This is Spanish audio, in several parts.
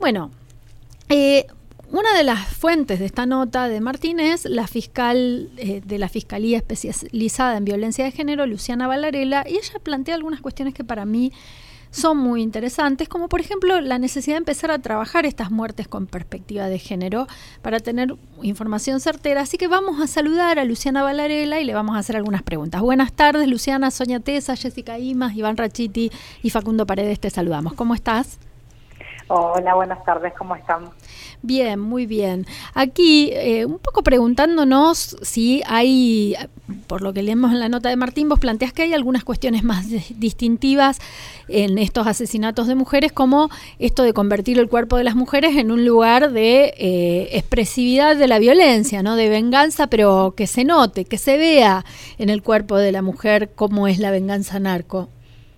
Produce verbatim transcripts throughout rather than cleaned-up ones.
Bueno, eh, una de las fuentes de esta nota de Martín es la fiscal eh, de la Fiscalía Especializada en Violencia de Género, Luciana Vallarela, y ella plantea algunas cuestiones que para mí son muy interesantes, como por ejemplo la necesidad de empezar a trabajar estas muertes con perspectiva de género para tener información certera. Así que vamos a saludar a Luciana Vallarela y le vamos a hacer algunas preguntas. Buenas tardes, Luciana. Sonia Tesa, Jessica Imas, Iván Rachiti y Facundo Paredes, te saludamos. ¿Cómo estás? Hola, buenas tardes, ¿cómo están? Bien, muy bien. Aquí eh, un poco preguntándonos si hay, por lo que leemos en la nota de Martín, vos planteás que hay algunas cuestiones más distintivas en estos asesinatos de mujeres, como esto de convertir el cuerpo de las mujeres en un lugar de eh, expresividad de la violencia, ¿no? De venganza, pero que se note, que se vea en el cuerpo de la mujer cómo es la venganza narco.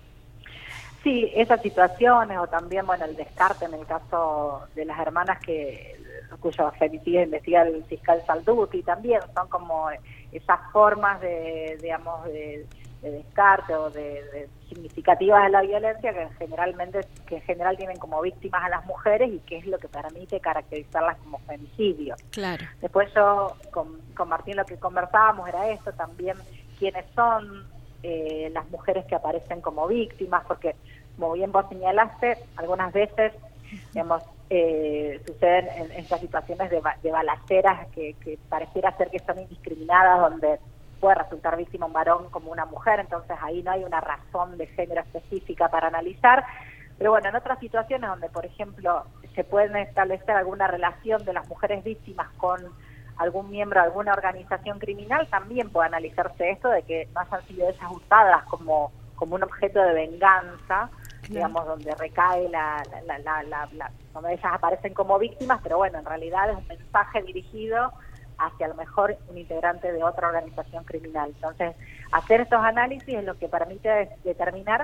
Sí, esas situaciones, o también, bueno, el descarte en el caso de las hermanas que cuyo femicidio investiga el fiscal Salduti, también son como esas formas de, digamos, de, de descarte o de, de significativas de la violencia que generalmente, que en general tienen como víctimas a las mujeres y que es lo que permite caracterizarlas como femicidio. Claro. Después yo, con, con Martín, lo que conversábamos era esto, también quiénes son eh, las mujeres que aparecen como víctimas, porque como bien vos señalaste, algunas veces, digamos, eh, suceden en, en estas situaciones de, de balaceras que, que pareciera ser que son indiscriminadas, donde puede resultar víctima un varón como una mujer, entonces ahí no hay una razón de género específica para analizar. Pero bueno, en otras situaciones donde, por ejemplo, se puede establecer alguna relación de las mujeres víctimas con algún miembro de alguna organización criminal, también puede analizarse esto de que no hayan sido ellas usadas como, como un objeto de venganza, digamos, donde recae la, la, la, la, la, donde ellas aparecen como víctimas, pero bueno, en realidad es un mensaje dirigido hacia a lo mejor un integrante de otra organización criminal. Entonces, hacer estos análisis es lo que permite determinar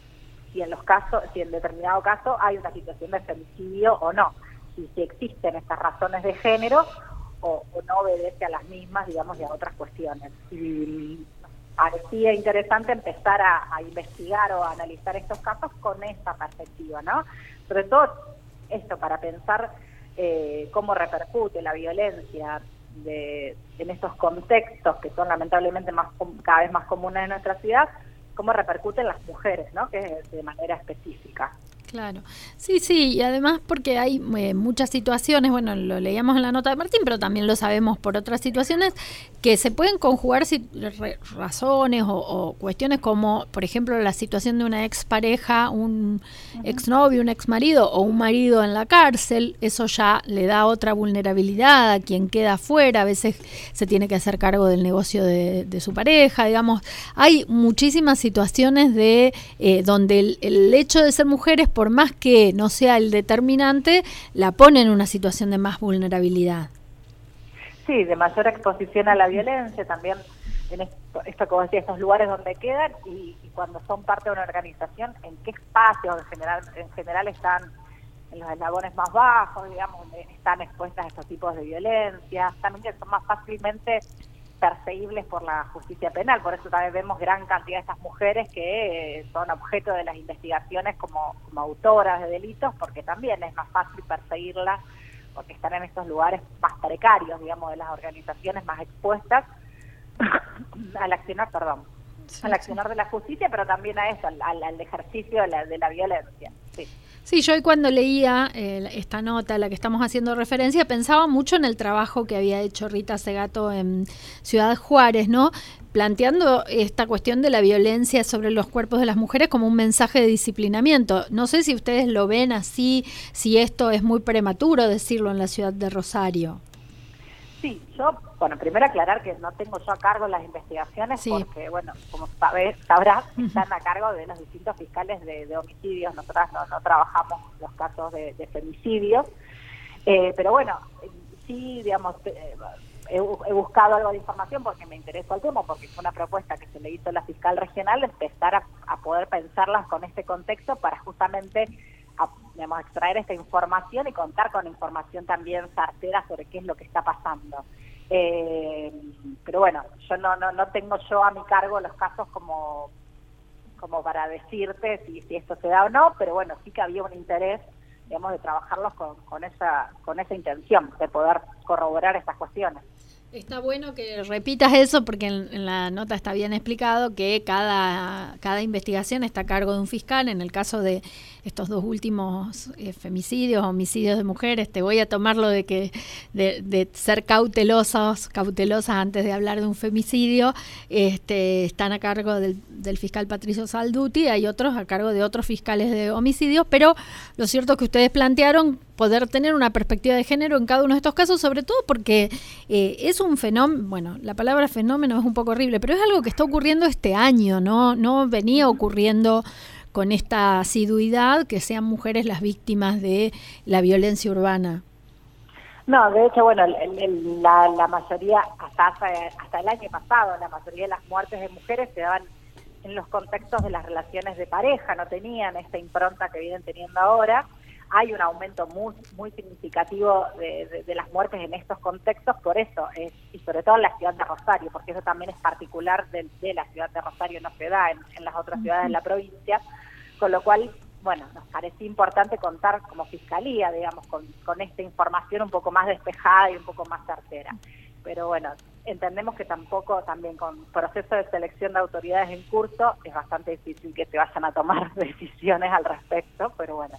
si en los casos, si en determinado caso hay una situación de femicidio o no, y si existen estas razones de género o, o no obedece a las mismas, digamos, y a otras cuestiones. Y parecía interesante empezar a, a investigar o a analizar estos casos con esa perspectiva, ¿no? Sobre todo esto, para pensar eh, cómo repercute la violencia de, en estos contextos que son lamentablemente más cada vez más comunes en nuestra ciudad, cómo repercute en las mujeres, ¿no? Que es de manera específica. Claro, sí, sí, y además porque hay eh, muchas situaciones, bueno, lo leíamos en la nota de Martín, pero también lo sabemos por otras situaciones, que se pueden conjugar si, re, razones o, o cuestiones como, por ejemplo, la situación de una expareja, un uh-huh. exnovio, un exmarido o un marido en la cárcel. Eso ya le da otra vulnerabilidad a quien queda afuera, a veces se tiene que hacer cargo del negocio de, de su pareja, digamos. Hay muchísimas situaciones de eh, donde el, el hecho de ser mujeres, por más que no sea el determinante, la pone en una situación de más vulnerabilidad. Sí, de mayor exposición a la violencia, también en esto, esto como decía, estos lugares donde quedan y, y cuando son parte de una organización, en qué espacios en general, en general están en los eslabones más bajos, digamos, donde están expuestas a estos tipos de violencia, también que son más fácilmente perseguibles por la justicia penal. Por eso también vemos gran cantidad de estas mujeres que eh, son objeto de las investigaciones como, como autoras de delitos, porque también es más fácil perseguirlas porque están en estos lugares más precarios, digamos, de las organizaciones más expuestas al accionar, perdón, sí, al accionar sí. de la justicia, pero también a eso, al, al ejercicio de la, de la violencia. Sí. Sí, yo hoy cuando leía eh, esta nota a la que estamos haciendo referencia, pensaba mucho en el trabajo que había hecho Rita Segato en Ciudad Juárez, ¿no? Planteando esta cuestión de la violencia sobre los cuerpos de las mujeres como un mensaje de disciplinamiento. No sé si ustedes lo ven así, si esto es muy prematuro decirlo en la ciudad de Rosario. Sí, yo, bueno, primero aclarar que no tengo yo a cargo las investigaciones, sí. porque, bueno, como sabés, sabrás, están a cargo de los distintos fiscales de, de homicidios. Nosotras no, no trabajamos los casos de, de femicidios, eh, pero bueno, sí, digamos, eh, he, he buscado algo de información porque me interesó el tema, porque fue una propuesta que se le hizo a la fiscal regional de empezar a, a poder pensarlas con este contexto para justamente a, digamos, extraer esta información y contar con información también certera sobre qué es lo que está pasando. Eh, pero bueno, yo no, no no tengo yo a mi cargo los casos como como para decirte si, si esto se da o no, pero bueno, sí que había un interés digamos, de trabajarlos con, con esa con esa intención de poder corroborar estas cuestiones. Está bueno que repitas eso porque en, en la nota está bien explicado que cada, cada investigación está a cargo de un fiscal. En el caso de estos dos últimos eh, femicidios, homicidios de mujeres, te voy a tomarlo de que de, de ser cautelosos, cautelosas antes de hablar de un femicidio, este, están a cargo del, del fiscal Patricio Salduti, hay otros a cargo de otros fiscales de homicidios, pero lo cierto es que ustedes plantearon poder tener una perspectiva de género en cada uno de estos casos, sobre todo porque eh, es un fenómeno, bueno, la palabra fenómeno es un poco horrible, pero es algo que está ocurriendo este año, ¿no? No venía ocurriendo con esta asiduidad que sean mujeres las víctimas de la violencia urbana. No, de hecho, bueno, el, el, la, la mayoría, hasta, hasta el año pasado, la mayoría de las muertes de mujeres se daban en los contextos de las relaciones de pareja, no tenían esta impronta que vienen teniendo ahora. Hay un aumento muy muy significativo de, de, de las muertes en estos contextos, por eso, es, y sobre todo en la ciudad de Rosario, porque eso también es particular de, de la ciudad de Rosario, no se da en, en las otras ciudades de la provincia, con lo cual, bueno, nos parecía importante contar como fiscalía, digamos, con, con esta información un poco más despejada y un poco más certera. Pero bueno, entendemos que tampoco, también con proceso de selección de autoridades en curso, es bastante difícil que se vayan a tomar decisiones al respecto, pero bueno.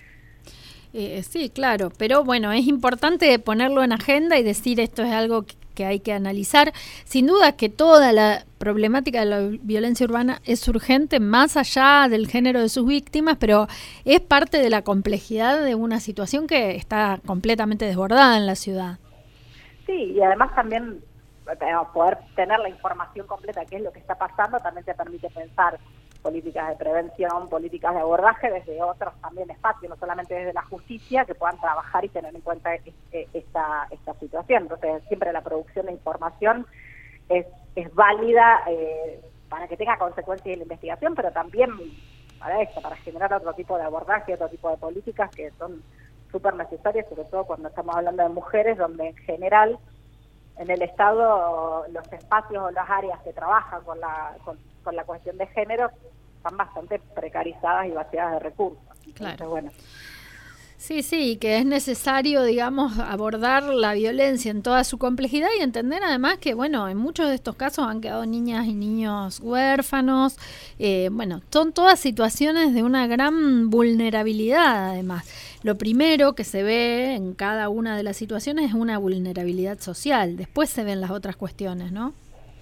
Eh, sí, claro, pero bueno, es importante ponerlo en agenda y decir esto es algo que, que hay que analizar. Sin duda que toda la problemática de la violencia urbana es urgente, más allá del género de sus víctimas, pero es parte de la complejidad de una situación que está completamente desbordada en la ciudad. Sí, y además también poder tener la información completa, qué es lo que está pasando, también te permite pensar políticas de prevención, políticas de abordaje desde otros también espacios, no solamente desde la justicia, que puedan trabajar y tener en cuenta esta, esta situación. Entonces, siempre la producción de información es, es válida eh, para que tenga consecuencias en la investigación, pero también para esto, para generar otro tipo de abordaje, otro tipo de políticas que son súper necesarias, sobre todo cuando estamos hablando de mujeres, donde en general en el Estado los espacios o las áreas que trabajan con la con, con la cuestión de género están bastante precarizadas y vaciadas de recursos. Claro. Entonces, bueno. Sí, sí, que es necesario, digamos, abordar la violencia en toda su complejidad y entender además que, bueno, en muchos de estos casos han quedado niñas y niños huérfanos. Eh, bueno, son todas situaciones de una gran vulnerabilidad, además. Lo primero que se ve en cada una de las situaciones es una vulnerabilidad social. Después se ven las otras cuestiones, ¿no?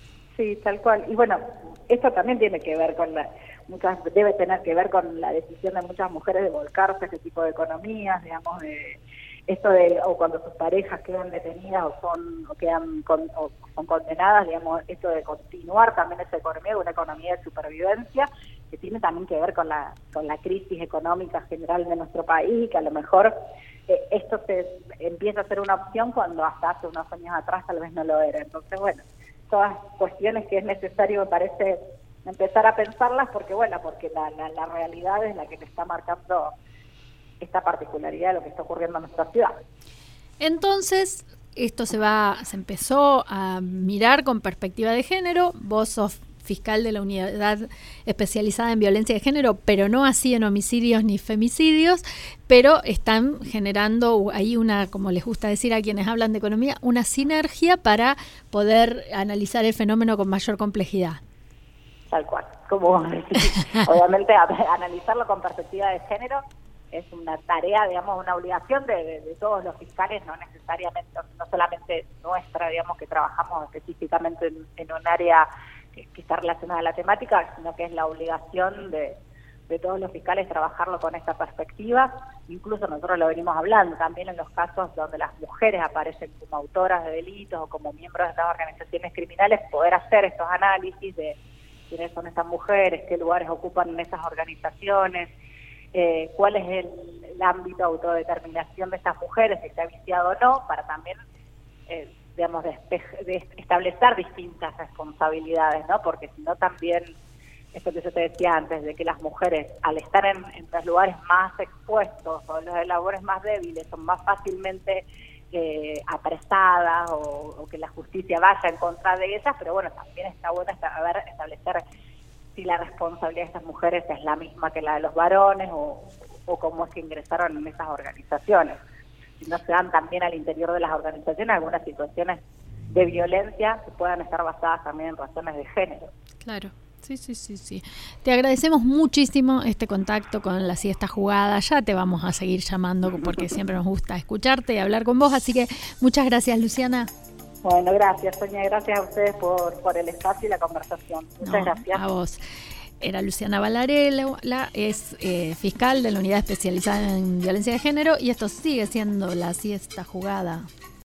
Sí, tal cual. Y bueno, esto también tiene que ver con la... muchas debe tener que ver con la decisión de muchas mujeres de volcarse a ese tipo de economías, digamos, de esto de o cuando sus parejas quedan detenidas o son o quedan con, o son condenadas, digamos, esto de continuar también esa economía, una economía de supervivencia que tiene también que ver con la con la crisis económica general de nuestro país, que a lo mejor eh, esto se empieza a ser una opción cuando hasta hace unos años atrás tal vez no lo era. Entonces, bueno, todas cuestiones que es necesario, me parece, empezar a pensarlas porque, bueno, porque la, la, la realidad es la que te está marcando esta particularidad de lo que está ocurriendo en nuestra ciudad. Entonces, esto se va, se empezó a mirar con perspectiva de género. Vos sos fiscal de la unidad especializada en violencia de género, pero no así en homicidios ni femicidios, pero están generando ahí una, como les gusta decir a quienes hablan de economía, una sinergia para poder analizar el fenómeno con mayor complejidad. Tal cual, como obviamente analizarlo con perspectiva de género es una tarea, digamos, una obligación de, de, de todos los fiscales, no necesariamente, no solamente nuestra, digamos, que trabajamos específicamente en, en un área que, que está relacionada a la temática, sino que es la obligación de, de todos los fiscales trabajarlo con esta perspectiva. Incluso nosotros lo venimos hablando también en los casos donde las mujeres aparecen como autoras de delitos o como miembros de estas organizaciones criminales, poder hacer estos análisis de quiénes son estas mujeres, qué lugares ocupan en esas organizaciones, eh, cuál es el, el ámbito de autodeterminación de estas mujeres, si está viciado o no, para también, eh, digamos, despeje, de establecer distintas responsabilidades, ¿no? Porque si no también, esto que yo te decía antes, de que las mujeres, al estar en, en los lugares más expuestos o en los labores más débiles, son más fácilmente Eh, apresadas o, o que la justicia vaya en contra de ellas, pero bueno, también está bueno esta, a ver, establecer si la responsabilidad de estas mujeres es la misma que la de los varones o, o cómo es que ingresaron en esas organizaciones. Si no se dan también al interior de las organizaciones algunas situaciones de violencia que puedan estar basadas también en razones de género. Claro. Sí, sí, sí, sí. Te agradecemos muchísimo este contacto con la siesta jugada. Ya te vamos a seguir llamando porque siempre nos gusta escucharte y hablar con vos. Así que muchas gracias, Luciana. Bueno, gracias, Sonia. Gracias a ustedes por, por el espacio y la conversación. Muchas no, gracias. A vos. Era Luciana Vallarela, es eh, fiscal de la Unidad Especializada en Violencia de Género y esto sigue siendo la siesta jugada.